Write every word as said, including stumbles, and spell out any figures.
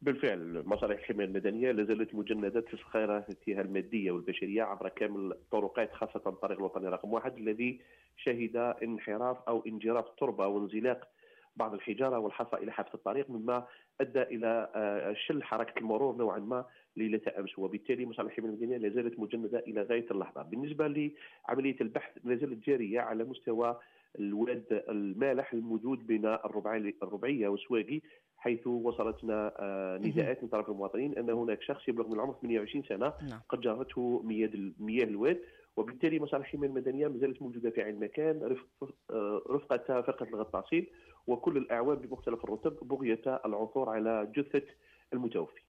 بالفعل مصالح الحماية المدنية لازالت مجندة في خياراتها المادية والبشرية عبر كامل الطرقات، خاصة الطريق الوطني رقم واحد الذي شهد انحراف أو انجراف التربة وانزلاق بعض الحجارة والحصى إلى حافة الطريق، مما أدى إلى شل حركة المرور نوعا ما ليلة أمس، وبالتالي مصالح الحماية المدنية لا زالت مجندة إلى غاية اللحظة. بالنسبة لعملية البحث لا زالت جارية على مستوى الواد المالح الموجود بين الربعية والسواقي، حيث وصلتنا نداءات من طرف المواطنين أن هناك شخص يبلغ من العمر ثمانية وعشرين سنة نعم. قد جرته مياه الواد، وبالتالي مصالح الحماية المدنية ما زالت موجودة في عين المكان رفقة فرقة الغطاسين وكل الأعوام بمختلف الرتب بغية العثور على جثة المتوفي.